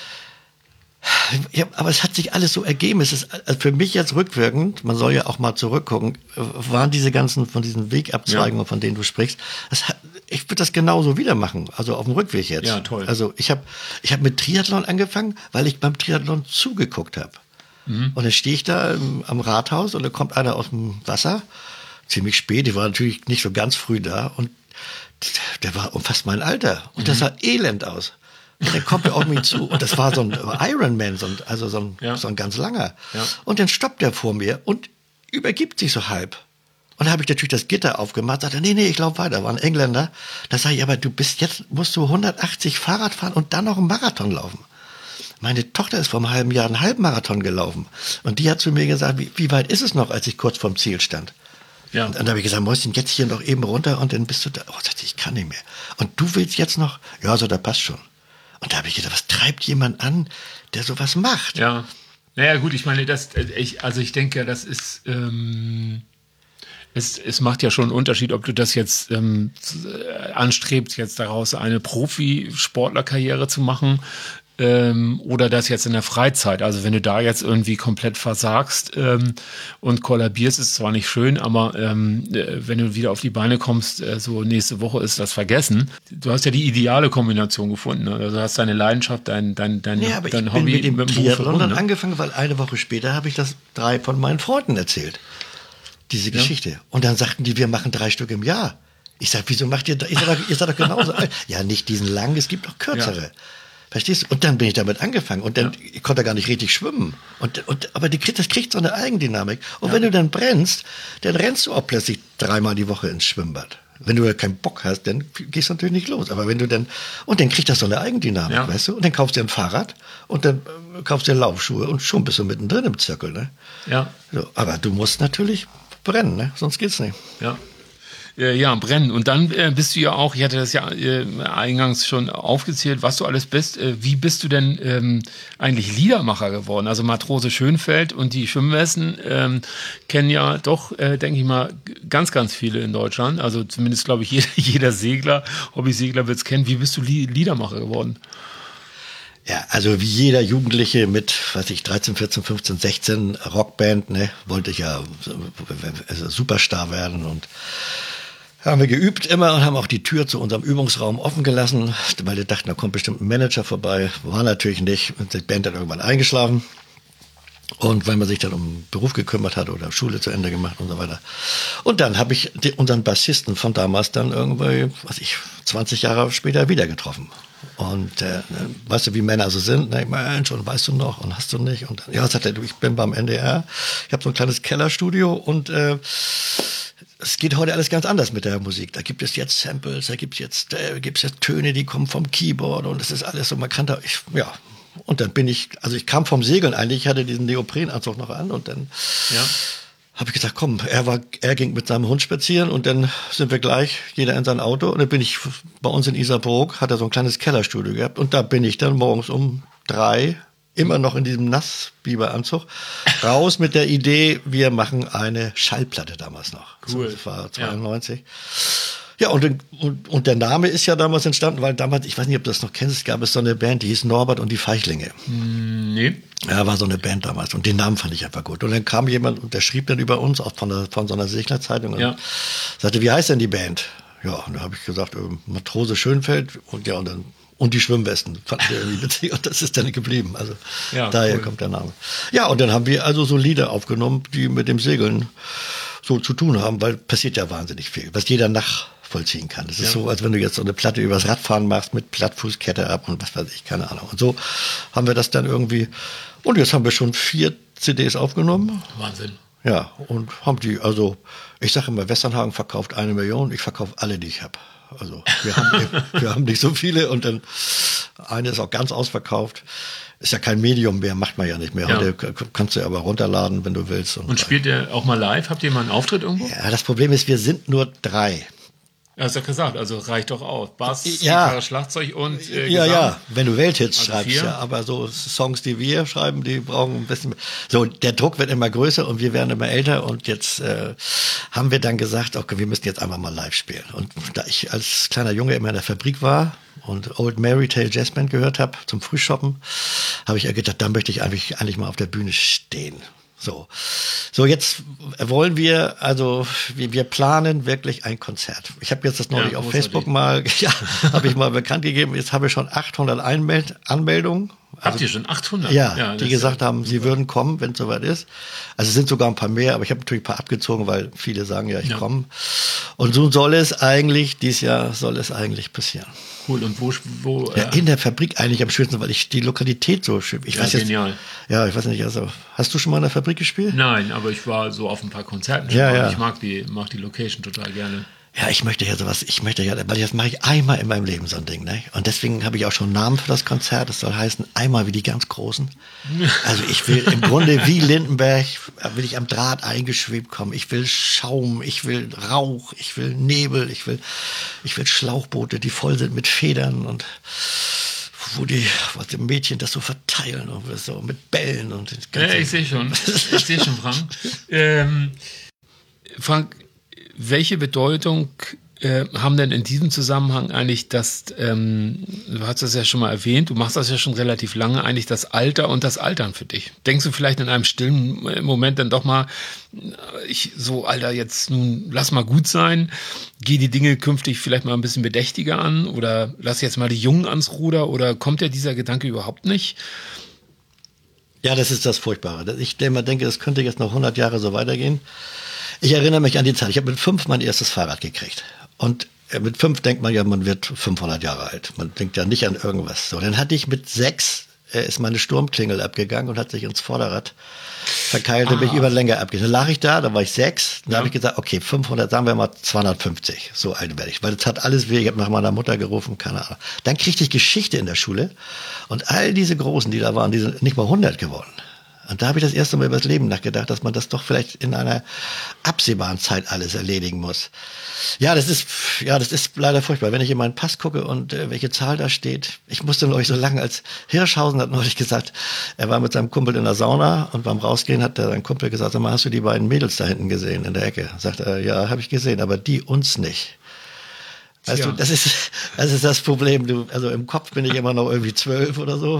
ja, aber es hat sich alles so ergeben. Es ist also für mich jetzt rückwirkend, man soll ja auch mal zurückgucken, waren diese ganzen von diesen Wegabzweigungen, ja. von denen du sprichst, das hat, ich würde das genauso wieder machen, also auf dem Rückweg jetzt. Ja, toll. Also ich habe ich hab mit Triathlon angefangen, weil ich beim Triathlon zugeguckt habe. Mhm. Und dann stehe ich da im, am Rathaus und da kommt einer aus dem Wasser, ziemlich spät, ich war natürlich nicht so ganz früh da, und der war um fast mein Alter und mhm. das sah elend aus. Und dann kommt er auf mich zu und das war so ein Ironman, so ein, also so ein, ja. so ein ganz langer. Ja. Und dann stoppt er vor mir und übergibt sich so halb. Und dann habe ich natürlich das Gitter aufgemacht, sagte, nee, nee, ich laufe weiter, war ein Engländer. Da sage ich, aber du bist jetzt, musst du hundertachtzig Fahrrad fahren und dann noch einen Marathon laufen. Meine Tochter ist vor einem halben Jahr einen Halbmarathon gelaufen. Und die hat zu mir gesagt, wie, wie weit ist es noch, als ich kurz vorm Ziel stand? Ja. Und dann habe ich gesagt, Mäuschen, jetzt hier noch eben runter und dann bist du da. Oh, sagte ich, ich kann nicht mehr. Und du willst jetzt noch? Ja, so, da passt schon. Und da habe ich gedacht, was treibt jemand an, der sowas macht? Ja, naja gut, ich meine, das, ich, also ich denke, das ist, ähm, Es, es macht ja schon einen Unterschied, ob du das jetzt ähm, anstrebst, jetzt daraus eine Profisportlerkarriere zu machen ähm, oder das jetzt in der Freizeit. Also wenn du da jetzt irgendwie komplett versagst ähm, und kollabierst, ist zwar nicht schön, aber ähm, wenn du wieder auf die Beine kommst, äh, so nächste Woche ist das vergessen. Du hast ja die ideale Kombination gefunden. Ne? Also du hast deine Leidenschaft, dein, dein, dein, ja, aber dein ich Hobby bin mit dem mit dem Triathlon dann ne? angefangen, weil eine Woche später habe ich das drei von meinen Freunden erzählt. Diese Geschichte. Ja. Und dann sagten die, wir machen drei Stück im Jahr. Ich sag, wieso macht ihr, ihr seid doch, ihr seid doch genauso alt. Ja, nicht diesen langen, es gibt auch kürzere. Ja. Verstehst du? Und dann bin ich damit angefangen. Und dann, ja. ich konnte gar nicht richtig schwimmen. Und, und, aber die, das kriegt so eine Eigendynamik. Und ja. wenn du dann brennst, dann rennst du auch plötzlich dreimal die Woche ins Schwimmbad. Wenn du keinen Bock hast, dann gehst du natürlich nicht los. Aber wenn du dann, und dann kriegt das so eine Eigendynamik, ja. weißt du? Und dann kaufst du ein Fahrrad und dann äh, kaufst du Laufschuhe und schon bist du mittendrin im Zirkel, ne? Ja. So, aber du musst natürlich brennen, ne? Sonst geht's nicht. Ja. Ja, brennen. Und dann äh, bist du ja auch, ich hatte das ja äh, eingangs schon aufgezählt, was du alles bist. Äh, wie bist du denn ähm, eigentlich Liedermacher geworden? Also Matrose Schönfeld und die Schwimmwesten ähm, kennen ja doch, äh, denke ich mal, ganz, ganz viele in Deutschland. Also zumindest, glaube ich, jeder, jeder Segler, Hobbysegler wird es kennen. Wie bist du Liedermacher geworden? Ja, also wie jeder Jugendliche mit, weiß ich, dreizehn, vierzehn, fünfzehn, sechzehn, Rockband, ne, wollte ich ja also Superstar werden und haben wir geübt immer und haben auch die Tür zu unserem Übungsraum offen gelassen, weil wir dachten, da kommt bestimmt ein Manager vorbei. War natürlich nicht. Und die Band hat irgendwann eingeschlafen. Und weil man sich dann um Beruf gekümmert hat oder Schule zu Ende gemacht und so weiter. Und dann habe ich die, unseren Bassisten von damals dann irgendwie, was ich, zwanzig Jahre später wieder getroffen. Und äh, weißt du, wie Männer so sind? Ne? Mensch, und weißt du noch und hast du nicht? Und ja, sagt er, du, ich bin beim N D R. Ich habe so ein kleines Kellerstudio und äh, es geht heute alles ganz anders mit der Musik. Da gibt es jetzt Samples, da gibt es jetzt, äh, gibt's jetzt Töne, die kommen vom Keyboard und das ist alles so, man kann da, ich, ja. Und dann bin ich, also ich kam vom Segeln eigentlich, ich hatte diesen Neoprenanzug noch an und dann ja. habe ich gesagt, komm, er war, er ging mit seinem Hund spazieren und dann sind wir gleich, jeder in sein Auto und dann bin ich bei uns in Isarburg, hat er so ein kleines Kellerstudio gehabt und da bin ich dann morgens um drei immer noch in diesem Nassbiberanzug, raus mit der Idee, wir machen eine Schallplatte damals noch. Cool. Das war zweiundneunzig. Ja, ja und, und, und der Name ist ja damals entstanden, weil damals, ich weiß nicht, ob du das noch kennst, gab es so eine Band, die hieß Norbert und die Feichlinge. Nee. Ja, war so eine Band damals und den Namen fand ich einfach gut. Und dann kam jemand und der schrieb dann über uns, auch von, der, von so einer Seglerzeitung und ja. sagte, wie heißt denn die Band? Ja, und da habe ich gesagt, äh, Matrose Schönfeld und ja, und dann und die Schwimmwesten fanden wir irgendwie witzig und das ist dann geblieben. Also ja, daher cool. kommt der Name. Ja, und dann haben wir also so Lieder aufgenommen, die mit dem Segeln so zu tun haben, weil passiert ja wahnsinnig viel, was jeder nachvollziehen kann. Das ist ja. so, als wenn du jetzt so eine Platte übers Radfahren machst mit Plattfußkette ab und was weiß ich, keine Ahnung. Und so haben wir das dann irgendwie, und jetzt haben wir schon vier C Ds aufgenommen. Wahnsinn. Ja, und haben die, also ich sage immer, Westernhagen verkauft eine Million, ich verkaufe alle, die ich habe. Also wir haben, wir haben nicht so viele und dann eine ist auch ganz ausverkauft. Ist ja kein Medium mehr, macht man ja nicht mehr. Ja. Heute kannst du aber runterladen, wenn du willst. Und, und spielt ihr auch mal live? Habt ihr mal einen Auftritt irgendwo? Ja, das Problem ist, wir sind nur drei. Ja, hast du ja gesagt, also reicht doch aus. Bass, ja. Gitarre, Schlagzeug und äh, Ja, ja, wenn du Welthits also schreibst, vier. ja. Aber so Songs, die wir schreiben, die brauchen ein bisschen mehr. So, der Druck wird immer größer und wir werden immer älter und jetzt äh, haben wir dann gesagt, okay, wir müssen jetzt einfach mal live spielen. Und da ich als kleiner Junge immer in der Fabrik war und Old Mary Tale Jazz Band gehört habe zum Frühshoppen, habe ich ja gedacht, da möchte ich eigentlich, eigentlich mal auf der Bühne stehen. So, so jetzt wollen wir, also wir, wir planen wirklich ein Konzert. Ich habe jetzt das neulich ja, auf Facebook mal, ja, habe ich mal bekannt gegeben. Jetzt habe ich schon achthundert Einmeld- Anmeldungen. Also, habt ihr schon achthundert? Ja, ja die gesagt haben, sie würden kommen, wenn es soweit ist. Also es sind sogar ein paar mehr, aber ich habe natürlich ein paar abgezogen, weil viele sagen ja, ich ja. komme. Und so soll es eigentlich, dieses Jahr soll es eigentlich passieren. Cool, und wo? wo ja, in der Fabrik eigentlich am schönsten, weil ich die Lokalität so schön. Ich ja, weiß genial. Jetzt, ja, ich weiß nicht, also hast du schon mal in der Fabrik gespielt? Nein, aber ich war so auf ein paar Konzerten schon. Ja, ja. Ich mag die, mag die Location total gerne. Ja, ich möchte ja sowas, ich möchte ja, weil das mache ich einmal in meinem Leben so ein Ding, ne? Und deswegen habe ich auch schon einen Namen für das Konzert. Das soll heißen, einmal wie die ganz Großen. Also ich will im Grunde wie Lindenberg, will ich am Draht eingeschwebt kommen. Ich will Schaum, ich will Rauch, ich will Nebel, ich will, ich will Schlauchboote, die voll sind mit Federn und wo die, wo die Mädchen das so verteilen und so mit Bällen und ja, ich sehe schon, ich sehe schon, Frank. ähm, Frank, welche Bedeutung äh, haben denn in diesem Zusammenhang eigentlich das, ähm, du hast das ja schon mal erwähnt, du machst das ja schon relativ lange, eigentlich das Alter und das Altern für dich? Denkst du vielleicht in einem stillen Moment dann doch mal, ich so, Alter, jetzt nun lass mal gut sein, geh die Dinge künftig vielleicht mal ein bisschen bedächtiger an oder lass jetzt mal die Jungen ans Ruder, oder kommt dir dieser Gedanke überhaupt nicht? Ja, das ist das Furchtbare. Ich immer denke, das könnte jetzt noch hundert Jahre so weitergehen. Ich erinnere mich an die Zeit, ich habe mit fünf mein erstes Fahrrad gekriegt. Und mit fünf denkt man ja, man wird fünfhundert Jahre alt. Man denkt ja nicht an irgendwas. So, dann hatte ich mit sechs, äh, ist meine Sturmklingel abgegangen und hat sich ins Vorderrad verkeilt, und bin ich über länger abgegangen. Dann lag ich da, da war ich sechs, dann ja. habe ich gesagt, okay, fünfhundert, sagen wir mal zweihundertfünfzig, so alt werde ich. Weil das hat alles weh, ich habe nach meiner Mutter gerufen, keine Ahnung. Dann kriegte ich Geschichte in der Schule und all diese Großen, die da waren, die sind nicht mal hundert geworden. Und da habe ich das erste Mal über das Leben nachgedacht, dass man das doch vielleicht in einer absehbaren Zeit alles erledigen muss. Ja, das ist, ja, das ist leider furchtbar. Wenn ich in meinen Pass gucke und äh, welche Zahl da steht, ich musste neulich so lange, als Hirschhausen hat neulich gesagt, er war mit seinem Kumpel in der Sauna und beim Rausgehen hat der, sein Kumpel gesagt, sag mal, hast du die beiden Mädels da hinten gesehen in der Ecke? Sagt er, ja, habe ich gesehen, aber die uns nicht. Weißt ja. du, das ist, das ist das Problem. Du, also im Kopf bin ich immer noch irgendwie zwölf oder so.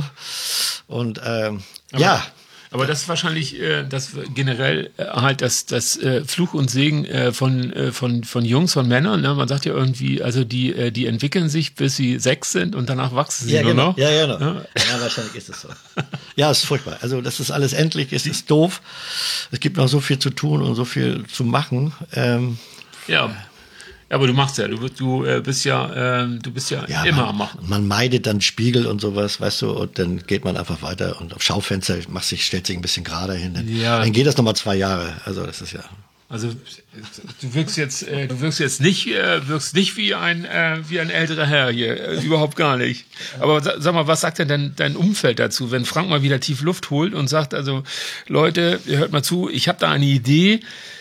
Und ähm, aber ja. Aber das ist wahrscheinlich äh, das generell äh, halt das, das äh, Fluch und Segen äh, von, äh, von, von Jungs, von Männern. Ne? Man sagt ja irgendwie, also die, äh, die entwickeln sich, bis sie sechs sind und danach wachsen sie ja, nur genau. noch. Ja, ja, genau. Ja? ja, wahrscheinlich ist es so. Ja, es ist furchtbar. Also das ist alles endlich, es ist doof. Es gibt noch so viel zu tun und so viel zu machen. Ähm, ja. Aber du machst ja, du, du äh, bist ja, äh, du bist ja, ja immer man, am Machen. Man meidet dann Spiegel und sowas, weißt du, und dann geht man einfach weiter und auf Schaufenster macht sich, stellt sich ein bisschen gerade hin. Dann, ja. dann geht das nochmal zwei Jahre. Also das ist ja. Also du wirkst jetzt, äh, du wirkst jetzt nicht, äh, wirkst nicht wie ein, äh, wie ein älterer Herr hier, äh, überhaupt gar nicht. Aber sa- sag mal, was sagt denn dein, dein Umfeld dazu, wenn Frank mal wieder tief Luft holt und sagt, also Leute, ihr hört mal zu, ich habe da eine Idee.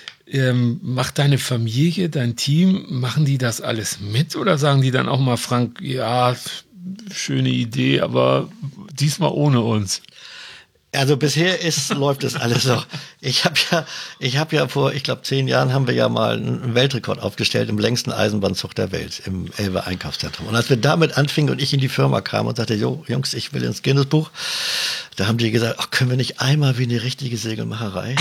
Ähm, macht deine Familie, dein Team, machen die das alles mit oder sagen die dann auch mal, Frank, ja, schöne Idee, aber diesmal ohne uns? Also bisher ist, läuft es alles so. Ich habe ja, ich habe ja vor, ich glaube, zehn Jahren haben wir ja mal einen Weltrekord aufgestellt im längsten Eisenbahnzug der Welt, im Elbe Einkaufszentrum. Und als wir damit anfingen und ich in die Firma kam und sagte, jo, Jungs, ich will ins Guinness-Buch, da haben die gesagt, ach, können wir nicht einmal wie eine richtige Segelmacherei?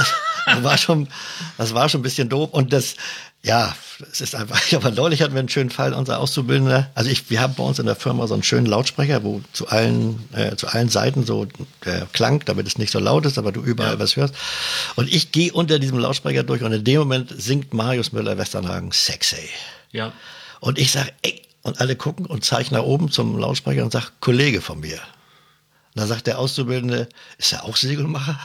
Das war schon, das war schon ein bisschen doof. Und das, ja, es ist einfach, aber neulich hatten wir einen schönen Fall, unser Auszubildender, also ich, wir haben bei uns in der Firma so einen schönen Lautsprecher, wo zu allen, äh, zu allen Seiten so der Klang, damit es nicht so laut ist, aber du überall ja. was hörst. Und ich gehe unter diesem Lautsprecher durch und in dem Moment singt Marius Müller-Westernhagen Sexy. Ja. Und ich sage, ey, und alle gucken und zeigen nach oben zum Lautsprecher und sag, Kollege von mir. Und dann sagt der Auszubildende, ist er auch Segelmacher?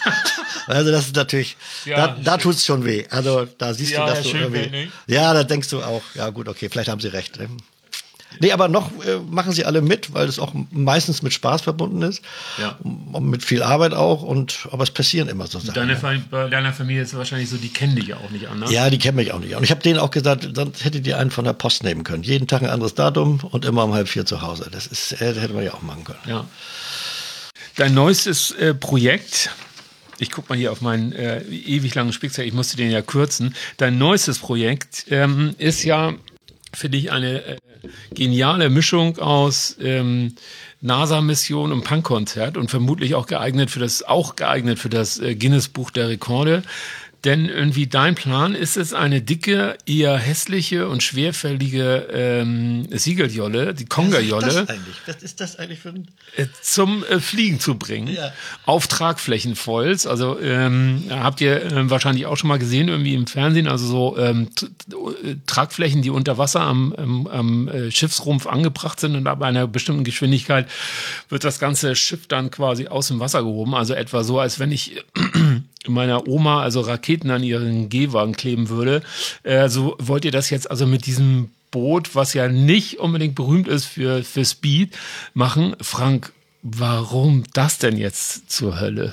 Also das ist natürlich, ja, da, da tut's schon weh. Also da siehst ja, du, dass du irgendwie, will, ja, da denkst du auch, ja gut, okay, vielleicht haben sie recht. Ne? Nee, aber noch äh, machen sie alle mit, weil es auch meistens mit Spaß verbunden ist. Ja. Und mit viel Arbeit auch. Und aber es passieren immer so Sachen. Deine, ja. Bei deiner Familie ist wahrscheinlich so, die kennen dich ja auch nicht anders. Ja, die kennen mich auch nicht. Und ich habe denen auch gesagt, sonst hättet ihr einen von der Post nehmen können. Jeden Tag ein anderes Datum und immer um halb vier zu Hause. Das ist, äh, das hätte man ja auch machen können. Ja. Dein neuestes äh, Projekt, ich guck mal hier auf meinen äh, ewig langen Spickzettel, ich musste den ja kürzen. Dein neuestes Projekt ähm, ist ja, finde ich, eine äh, geniale Mischung aus ähm, NASA-Mission und Punkkonzert und vermutlich auch geeignet für das, auch geeignet für das äh, Guinness-Buch der Rekorde. Denn irgendwie dein Plan ist es, eine dicke, eher hässliche und schwerfällige ähm, Siegeljolle, die Konga-Jolle, was ist das eigentlich? Was ist das eigentlich für ein äh, zum äh, Fliegen zu bringen, ja. auf Tragflächenvolls. Also ähm, habt ihr äh, wahrscheinlich auch schon mal gesehen, irgendwie im Fernsehen, also so ähm, t- t- Tragflächen, die unter Wasser am, am, am äh, Schiffsrumpf angebracht sind und ab einer bestimmten Geschwindigkeit wird das ganze Schiff dann quasi aus dem Wasser gehoben. Also etwa so, als wenn ich meiner Oma also Raketen an ihren Gehwagen kleben würde. Äh, so wollt ihr das jetzt also mit diesem Boot, was ja nicht unbedingt berühmt ist für, für Speed, machen. Frank, warum das denn jetzt zur Hölle?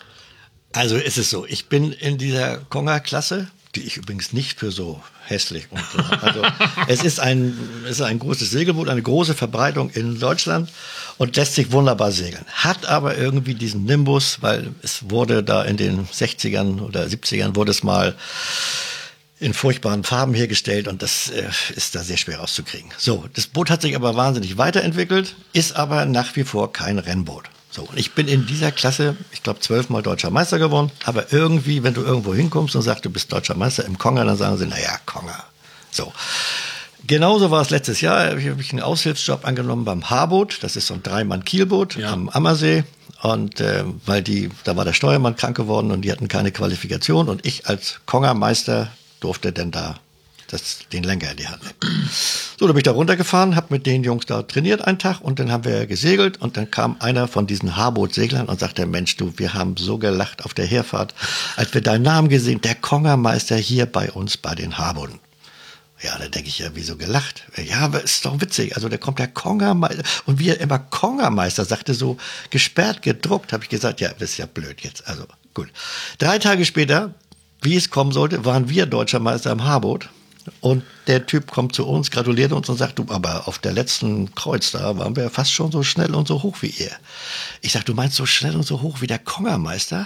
Also ist es so, ich bin in dieser Konga-Klasse, die ich übrigens nicht für so hässlich und so. Also es ist ein, es ist ein großes Segelboot, eine große Verbreitung in Deutschland und lässt sich wunderbar segeln. Hat aber irgendwie diesen Nimbus, weil es wurde da in den sechzigern oder siebzigern wurde es mal in furchtbaren Farben hergestellt und das äh, ist da sehr schwer rauszukriegen. So, das Boot hat sich aber wahnsinnig weiterentwickelt, ist aber nach wie vor kein Rennboot. So, und ich bin in dieser Klasse, ich glaube, zwölfmal deutscher Meister geworden, aber irgendwie, wenn du irgendwo hinkommst und sagst, du bist deutscher Meister im Konger, dann sagen sie, naja, Konger. So. Genauso war es letztes Jahr, ich habe einen Aushilfsjob angenommen beim Haarboot, das ist so ein Dreimann-Kielboot ja. am Ammersee. Und äh, weil die, da war der Steuermann krank geworden und die hatten keine Qualifikation und ich als Kongermeister durfte denn da das, den Lenker in die Hand nehmen. So, da bin ich da runtergefahren, habe mit den Jungs da trainiert einen Tag und dann haben wir gesegelt und dann kam einer von diesen Haarbootseglern und sagte, Mensch, du, wir haben so gelacht auf der Herfahrt, als wir deinen Namen gesehen, der Kongermeister hier bei uns bei den Haarbooten. Ja, da denke ich ja, wieso gelacht? Ja, aber ist doch witzig. Also da kommt der Kongermeister und wie er immer Kongermeister sagte, so gesperrt, gedruckt, habe ich gesagt, ja, das ist ja blöd jetzt. Also gut. Drei Tage später, wie es kommen sollte, waren wir deutscher Meister im Haarboot und der Typ kommt zu uns, gratuliert uns und sagt, du, aber auf der letzten Kreuz da waren wir fast schon so schnell und so hoch wie ihr. Ich sag, du meinst so schnell und so hoch wie der Kongermeister?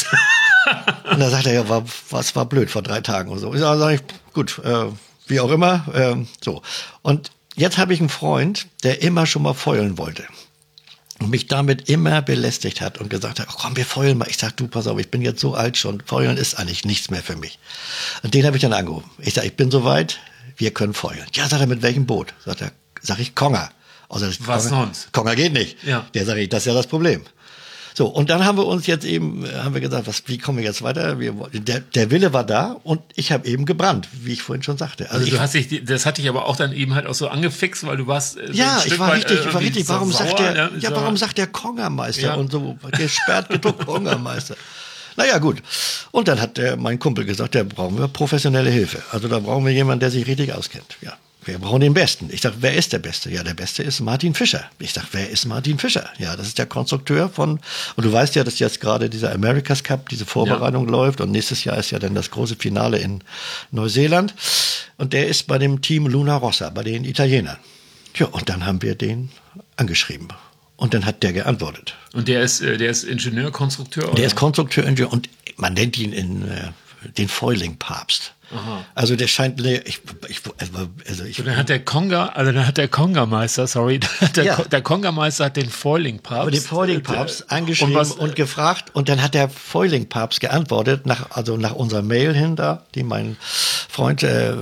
Und da sagt er, ja, war, was war blöd vor drei Tagen und so. Ich sag, sag ich, gut, äh, wie auch immer, ähm, so. Und jetzt habe ich einen Freund, der immer schon mal feulen wollte. Und mich damit immer belästigt hat und gesagt hat, oh, komm, wir feulen mal. Ich sag, du, pass auf, ich bin jetzt so alt schon, feulen ist eigentlich nichts mehr für mich. Und den habe ich dann angerufen. Ich sag, ich bin soweit, wir können feulen. Ja, sagt er, mit welchem Boot? Sagt er, sag ich, Konger. Also, was Konger, sonst? Konger geht nicht. Ja. Der sage ich, das ist ja das Problem. So, und dann haben wir uns jetzt eben, haben wir gesagt, was, wie kommen wir jetzt weiter? Wir, der, der Wille war da und ich habe eben gebrannt, wie ich vorhin schon sagte. Also, also du ich, hast dich, das hat dich aber auch dann eben halt auch so angefixt, weil du warst äh, so ja, ein Stück ich war weit, richtig, äh, ich war richtig. Warum so sagt sauer, der, ne? ja, so. warum sagt der Kongermeister Ja. und so gesperrt gedruckt Kongermeister? Naja, gut. Und dann hat der, mein Kumpel gesagt, da brauchen wir professionelle Hilfe. Also da brauchen wir jemanden, der sich richtig auskennt. Ja. Wir brauchen den Besten. Ich sag, wer ist der Beste? Ja, der Beste ist Martin Fischer. Ich sag, wer ist Martin Fischer? Ja, das ist der Konstrukteur von, und du weißt ja, dass jetzt gerade dieser America's Cup, diese Vorbereitung ja. läuft und nächstes Jahr ist ja dann das große Finale in Neuseeland und der ist bei dem Team Luna Rossa, bei den Italienern. Ja, und dann haben wir den angeschrieben. Und dann hat der geantwortet. Und der ist, der ist Ingenieur, Konstrukteur? Oder? Der ist Konstrukteur, Ingenieur und man nennt ihn in, äh, den Foiling-Papst. Aha. Also der scheint, nee, ich, ich, also ich. So, dann hat der Konga, also dann hat der Kongermeister, sorry, der, ja. der Kongermeister hat den Foiling-Papst. Aber den Foiling-Papst angeschrieben und, und gefragt und dann hat der Foiling-Papst geantwortet, nach, also nach unserer Mail hin da, die mein Freund äh,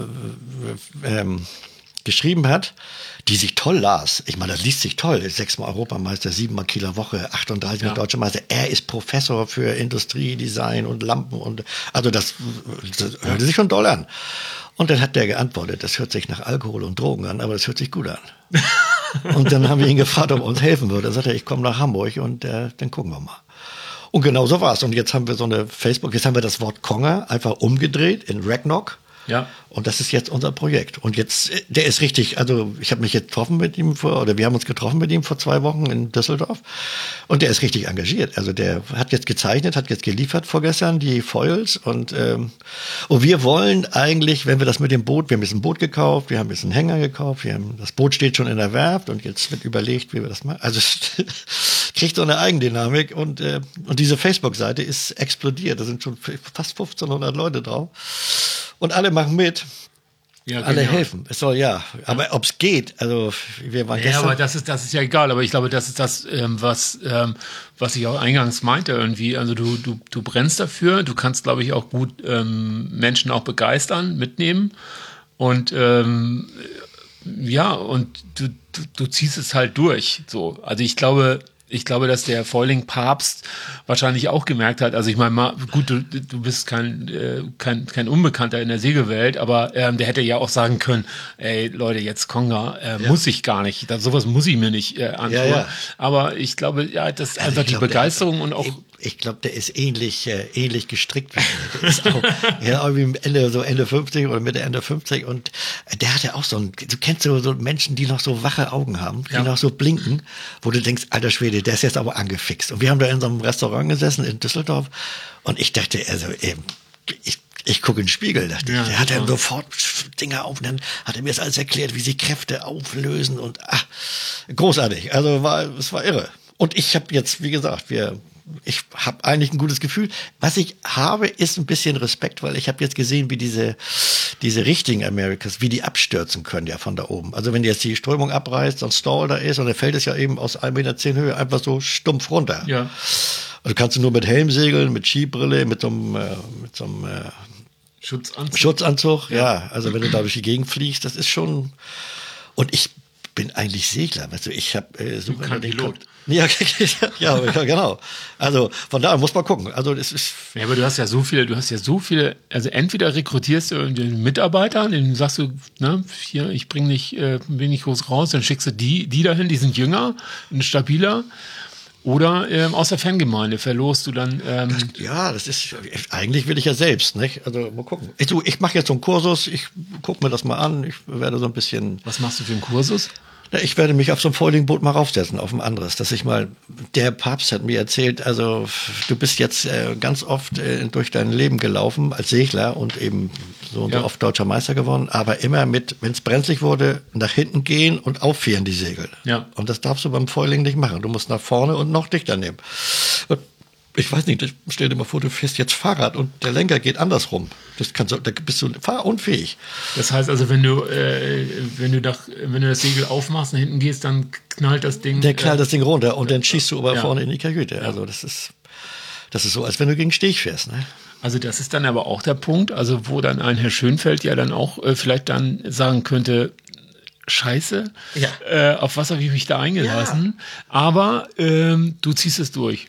ähm, geschrieben hat, die sich toll las. Ich meine, das liest sich toll. Sechsmal Europameister, siebenmal Kieler Woche, achtunddreißig Mal ja. Deutscher Meister. Er ist Professor für Industriedesign und Lampen und also das, das hörte sich schon toll an. Und dann hat der geantwortet, das hört sich nach Alkohol und Drogen an, aber das hört sich gut an. Und dann haben wir ihn gefragt, ob er uns helfen würde. Er sagte, ich komme nach Hamburg und äh, dann gucken wir mal. Und genau so war es. Und jetzt haben wir so eine Facebook, jetzt haben wir das Wort Konger einfach umgedreht in Ragnarok. Ja. Und das ist jetzt unser Projekt. Und jetzt, der ist richtig, also ich habe mich jetzt getroffen mit ihm vor, oder wir haben uns getroffen mit ihm vor zwei Wochen in Düsseldorf. Und der ist richtig engagiert. Also der hat jetzt gezeichnet, hat jetzt geliefert vorgestern die Foils. Und, ähm, und wir wollen eigentlich, wenn wir das mit dem Boot, wir haben jetzt ein Boot gekauft, wir haben jetzt einen Hänger gekauft, wir haben, das Boot steht schon in der Werft und jetzt wird überlegt, wie wir das machen. Also es kriegt so eine Eigendynamik und, äh, und diese Facebook-Seite ist explodiert. Da sind schon fast fünfzehnhundert Leute drauf. Und alle machen mit. Ja, alle genau. helfen. Es soll ja. Aber ob es geht, also wir waren ja, gestern. aber das ist, das ist ja egal. Aber ich glaube, das ist das, ähm, was, ähm, was ich auch eingangs meinte irgendwie. Also du, du, du brennst dafür. Du kannst, glaube ich, auch gut ähm, Menschen auch begeistern, mitnehmen. Und ähm, ja, und du, du, du ziehst es halt durch. So. Also ich glaube, Ich glaube, dass der Foiling-Papst wahrscheinlich auch gemerkt hat, also ich meine, gut, du, du bist kein, äh, kein, kein Unbekannter in der Segelwelt, aber ähm, der hätte ja auch sagen können, ey Leute, jetzt Konga, äh, ja. muss ich gar nicht, das, sowas muss ich mir nicht äh, antworten. Ja, ja. Aber ich glaube, ja, das ist also einfach die glaub, Begeisterung der, und auch... Ich glaube, der ist ähnlich, äh, ähnlich gestrickt. Der ist auch, ja, irgendwie Ende, so Ende fünfzig oder Mitte, Ende fünfzig und der hat ja auch so ein, du kennst so, so Menschen, die noch so wache Augen haben, die ja. noch so blinken, wo du denkst, alter Schwede, der ist jetzt aber angefixt. Und wir haben da in so einem Restaurant gesessen in Düsseldorf und ich dachte, also, eben, ich, ich gucke in den Spiegel, dachte ja, ich. Der hat dann sofort Dinger auf und dann hat er mir das alles erklärt, wie sie Kräfte auflösen und, ach, großartig. Also, war, es war irre. Und ich habe jetzt, wie gesagt, wir, ich habe eigentlich ein gutes Gefühl. Was ich habe, ist ein bisschen Respekt, weil ich habe jetzt gesehen, wie diese diese richtigen Americas, wie die abstürzen können ja von da oben. Also wenn jetzt die Strömung abreißt, so ein Stall da ist und dann fällt es ja eben aus ein Meter zehn Höhe einfach so stumpf runter. Ja. Also kannst du nur mit Helm segeln, mit Skibrille, mit so einem, äh, mit so einem äh, Schutzanzug. Schutzanzug, ja. ja. Also wenn du da durch die Gegend fliegst, das ist schon. Und ich bin eigentlich Segler, weißt du, ich habe äh, so kein Pilot. Ja, ja, ja, genau. Also von daher muss man gucken. Also das ist. Ja, aber du hast ja so viele, du hast ja so viele, also entweder rekrutierst du den Mitarbeiter, den sagst du, ne, hier, ich bring nicht, äh, bin nicht groß raus, dann schickst du die, die dahin, die sind jünger, stabiler. Oder ähm, aus der Fangemeinde verlost du dann. Ähm ja, das ist, eigentlich will ich ja selbst, nicht? Also mal gucken. Ich, du, ich mache jetzt so einen Kursus, ich gucke mir das mal an, ich werde so ein bisschen. Was machst du für einen Kursus? Ich werde mich auf so ein Foiling-Boot mal raufsetzen, auf ein anderes, dass ich mal, der Papst hat mir erzählt, also du bist jetzt äh, ganz oft äh, durch dein Leben gelaufen als Segler und eben so und ja. so oft deutscher Meister geworden, aber immer mit, wenn es brenzlig wurde, nach hinten gehen und auffieren die Segel. Ja. Und das darfst du beim Foiling nicht machen. Du musst nach vorne und noch dichter nehmen. Und ich weiß nicht, stell dir mal vor, du fährst jetzt Fahrrad und der Lenker geht andersrum. Das kannst du, da bist du fahrunfähig. Das heißt also, wenn du, äh, wenn du, nach, wenn du das Segel aufmachst und hinten gehst, dann knallt das Ding. Der knallt äh, das Ding runter und dann schießt du aber ja. vorne in die Kajüte. Ja. Also das ist, das ist so, als wenn du gegen Steg fährst. Ne? Also das ist dann aber auch der Punkt, also wo dann ein Herr Schönfeld ja dann auch äh, vielleicht dann sagen könnte, Scheiße, ja. äh, auf was habe ich mich da eingelassen? Ja. Aber ähm, du ziehst es durch.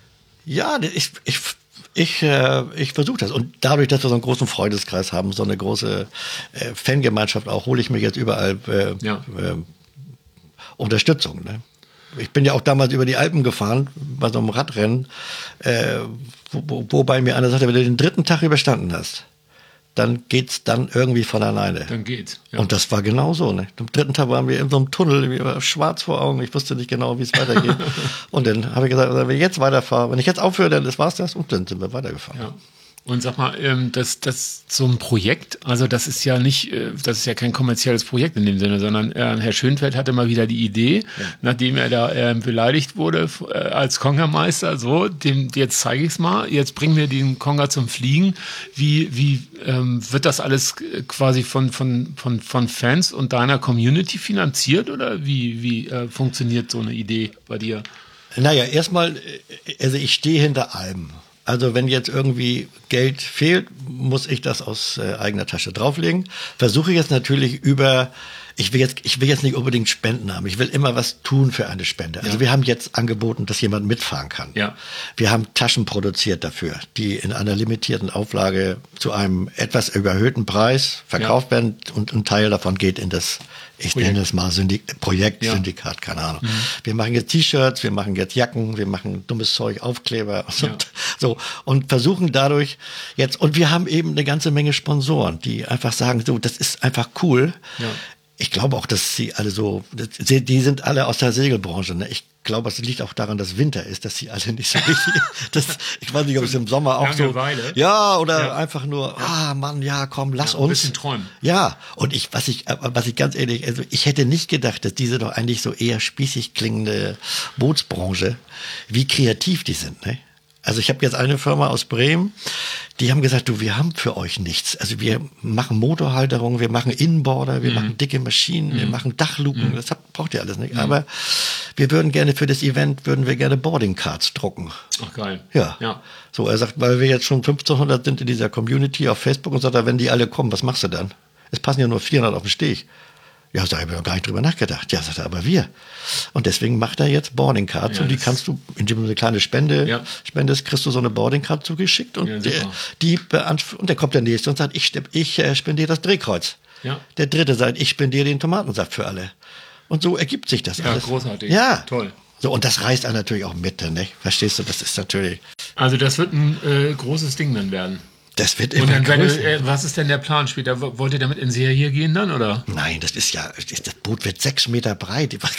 Ja, ich, ich, ich, äh, ich versuche das. Und dadurch, dass wir so einen großen Freundeskreis haben, so eine große äh, Fangemeinschaft auch, hole ich mir jetzt überall äh, ja. äh, Unterstützung. Ne? Ich bin ja auch damals über die Alpen gefahren, bei so einem Radrennen, äh, wo, wo, wobei mir einer sagte, wenn du den dritten Tag überstanden hast, dann geht's dann irgendwie von alleine. Dann geht's. Ja. Und das war genau so. Ne? Am dritten Tag waren wir in so einem Tunnel, wir waren schwarz vor Augen, ich wusste nicht genau, wie es weitergeht. Und dann habe ich gesagt, wenn ich jetzt weiterfahre, wenn ich jetzt aufhöre, dann war's das und dann sind wir weitergefahren. Ja. Und sag mal, ähm, das, das so ein Projekt, also das ist ja nicht, äh, das ist ja kein kommerzielles Projekt in dem Sinne, sondern äh, Herr Schönfeld hatte mal wieder die Idee, ja. nachdem er da äh, beleidigt wurde äh, als Kongermeister, so, dem, jetzt zeige ich es mal, jetzt bringen wir den Konger zum Fliegen. Wie, wie ähm, wird das alles quasi von, von, von, von Fans und deiner Community finanziert oder wie, wie äh, funktioniert so eine Idee bei dir? Naja, erstmal, also ich stehe hinter allem. Also wenn jetzt irgendwie Geld fehlt, muss ich das aus äh, eigener Tasche drauflegen. Versuche jetzt natürlich über, ich will jetzt, ich will jetzt nicht unbedingt Spenden haben. Ich will immer was tun für eine Spende. Also ja. wir haben jetzt angeboten, dass jemand mitfahren kann. Ja. Wir haben Taschen produziert dafür, die in einer limitierten Auflage zu einem etwas überhöhten Preis verkauft ja. werden und ein Teil davon geht in das, ich Projekt. nenne es mal Syndik- Projekt, ja. Syndikat, keine Ahnung. Mhm. Wir machen jetzt T-Shirts, wir machen jetzt Jacken, wir machen dummes Zeug, Aufkleber und ja. so und versuchen dadurch jetzt, und wir haben eben eine ganze Menge Sponsoren, die einfach sagen, so, das ist einfach cool. Ja. Ich glaube auch, dass sie alle so, die sind alle aus der Segelbranche. Ne? Ich glaube, es liegt auch daran, dass Winter ist, dass sie alle nicht so richtig, das, ich weiß nicht, ob es im Sommer auch so, ja, oder ja. einfach nur, ja. ah Mann, ja, komm, lass ja, uns. Ein bisschen träumen. Ja, und ich, was ich, was ich ganz ehrlich, also ich hätte nicht gedacht, dass diese doch eigentlich so eher spießig klingende Bootsbranche, wie kreativ die sind, ne? Also ich habe jetzt eine Firma aus Bremen, die haben gesagt, du, wir haben für euch nichts. Also wir machen Motorhalterungen, wir machen Inboarder, wir mhm. machen dicke Maschinen, mhm. wir machen Dachluken, mhm. das hat, braucht ihr alles nicht. Mhm. Aber wir würden gerne für das Event, würden wir gerne Boarding Cards drucken. Ach geil. Ja. ja. So, er sagt, weil wir jetzt schon fünfzehnhundert sind in dieser Community auf Facebook und sagt er, wenn die alle kommen, was machst du dann? Es passen ja nur vierhundert auf den Steg. Ja, da habe ich noch gar nicht drüber nachgedacht. Ja, sagt er, aber wir. Und deswegen macht er jetzt Boarding Cards ja, und die kannst du, indem du eine kleine Spende ja. spendest, kriegst du so eine Boarding Card zugeschickt und ja, der, die beantw- und der kommt der Nächste und sagt, ich, ich äh, spendiere das Drehkreuz. Ja. Der Dritte sagt, ich spendiere den Tomatensaft für alle. Und so ergibt sich das ja, alles. Ja, großartig. Ja. Toll. So, und das reißt er natürlich auch mit, ne? Verstehst du, das ist natürlich... Also das wird ein äh, großes Ding dann werden. Das wird immer Und dann, größer. Du, äh, was ist denn der Plan später? Wollt ihr damit in Serie gehen dann, oder? Nein, das ist ja, das Boot wird sechs Meter breit. Ich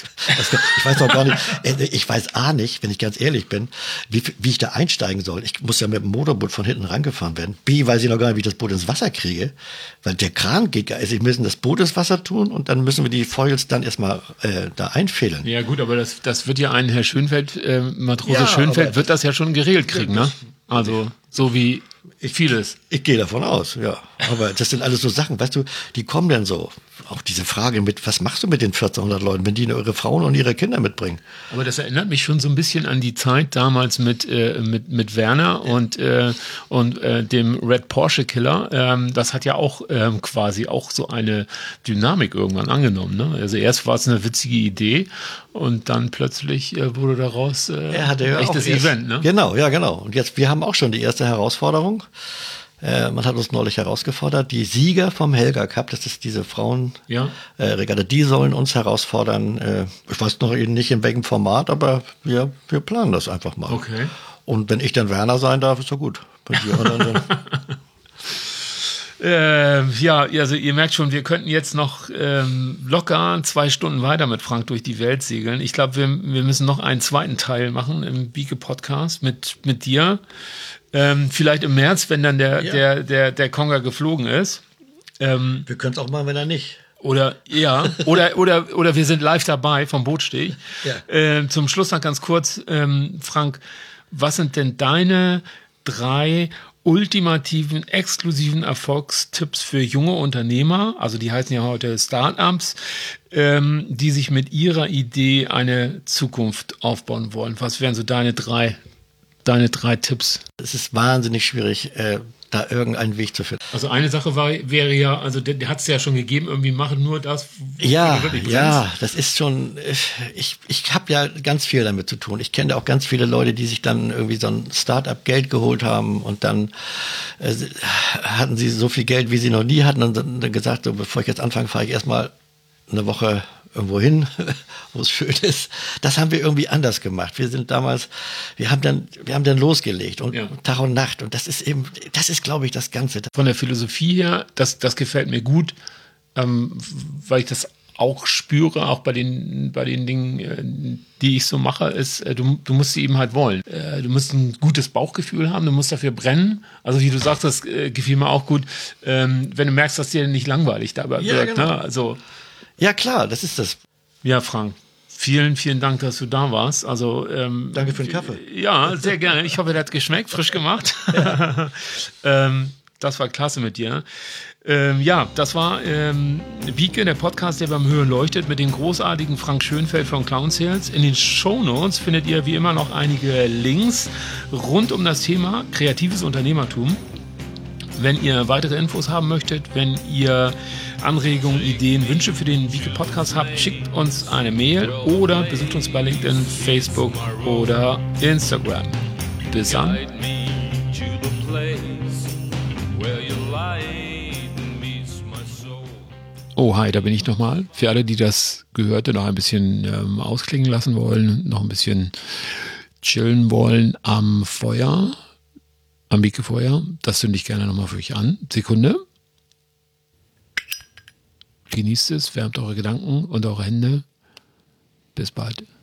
weiß noch gar nicht, ich weiß A nicht, wenn ich ganz ehrlich bin, wie, wie ich da einsteigen soll. Ich muss ja mit dem Motorboot von hinten rangefahren werden. B, weiß ich noch gar nicht, wie ich das Boot ins Wasser kriege, weil der Kran geht gar nicht. Also wir müssen das Boot ins Wasser tun und dann müssen wir die Foils dann erstmal äh, da einfädeln. Ja gut, aber das, das wird ja ein Herr Schönfeld, äh, Matrose ja, Schönfeld, wird das ja schon geregelt kriegen, ne? Also so wie Ich, Vieles. Ich gehe davon aus, ja. Aber das sind alles so Sachen, weißt du, die kommen dann so. Auch diese Frage mit, was machst du mit den vierzehnhundert Leuten, wenn die nur ihre Frauen und ihre Kinder mitbringen? Aber das erinnert mich schon so ein bisschen an die Zeit damals mit, äh, mit, mit Werner und, äh, und äh, dem Red Porsche Killer. Ähm, das hat ja auch ähm, quasi auch so eine Dynamik irgendwann angenommen. Ne? Also erst war es eine witzige Idee und dann plötzlich äh, wurde daraus äh, er hatte ja ein echtes auch erst, Event. Ne? Genau, ja genau. Und jetzt, wir haben auch schon die erste Herausforderung. Äh, man hat uns neulich herausgefordert, die Sieger vom Helga Cup, das ist diese Frauenregatta, Ja. äh, die sollen uns herausfordern. Äh, ich weiß noch nicht in welchem Format, aber wir, wir planen das einfach mal. Okay. Und wenn ich dann Werner sein darf, ist doch gut. Wenn die anderen dann Äh, ja, also ihr merkt schon, wir könnten jetzt noch ähm, locker zwei Stunden weiter mit Frank durch die Welt segeln. Ich glaube, wir, wir müssen noch einen zweiten Teil machen im Bieke-Podcast mit, mit dir. Ähm, vielleicht im März, wenn dann der, Ja. der, der, der Konga geflogen ist. Ähm, wir können es auch machen, wenn er nicht. Oder ja, oder oder oder wir sind live dabei vom Bootsteg. Ja. Äh, zum Schluss noch ganz kurz, ähm, Frank, was sind denn deine drei ultimativen, exklusiven Erfolgstipps für junge Unternehmer, also die heißen ja heute Startups, ähm, die sich mit ihrer Idee eine Zukunft aufbauen wollen? Was wären so deine drei, deine drei Tipps? Es ist wahnsinnig schwierig, äh, da irgendeinen Weg zu finden. Also eine Sache war, wäre ja, also der, der hat es ja schon gegeben, irgendwie machen nur das, wofür Ja, du wirklich brennst. ja, das ist schon, ich, ich habe ja ganz viel damit zu tun. Ich kenne auch ganz viele Leute, die sich dann irgendwie so ein Start-up Geld geholt haben und dann äh, hatten sie so viel Geld, wie sie noch nie hatten und dann gesagt, so, bevor ich jetzt anfange, fahre ich erstmal eine Woche irgendwo hin, wo es schön ist. Das haben wir irgendwie anders gemacht. Wir sind damals, wir haben dann, wir haben dann losgelegt und Ja. Tag und Nacht und das ist eben, das ist, glaube ich, das Ganze. Von der Philosophie her, das, das gefällt mir gut, ähm, weil ich das auch spüre, auch bei den, bei den Dingen, äh, die ich so mache, ist, äh, du, du musst sie eben halt wollen. Äh, du musst ein gutes Bauchgefühl haben, du musst dafür brennen. Also wie du sagst, das äh, gefiel mir auch gut, ähm, wenn du merkst, dass dir nicht langweilig dabei Ja, wird. genau. Ne? Also, Ja klar, das ist das. ja, Frank, vielen, vielen Dank, dass du da warst. Also, ähm, Danke für den Kaffee. Ja, sehr gerne. Ich hoffe, der hat geschmeckt, frisch gemacht. ähm, das war klasse mit dir. Ähm, ja, das war ähm, Bieke, der Podcast, der beim Hören leuchtet, mit dem großartigen Frank Schönfeld von Clown Sales. In den Shownotes findet ihr wie immer noch einige Links rund um das Thema kreatives Unternehmertum. Wenn ihr weitere Infos haben möchtet, wenn ihr Anregungen, Ideen, Wünsche für den Bieke Podcast habt, schickt uns eine Mail oder besucht uns bei LinkedIn, Facebook oder Instagram. Bis dann. Oh, hi, da bin ich nochmal. Für alle, die das Gehörte noch ein bisschen ähm, ausklingen lassen wollen, noch ein bisschen chillen wollen am Feuer, am Bieke-Feuer, das zünde ich gerne nochmal für euch an. Sekunde. Genießt es, wärmt eure Gedanken und eure Hände. Bis bald.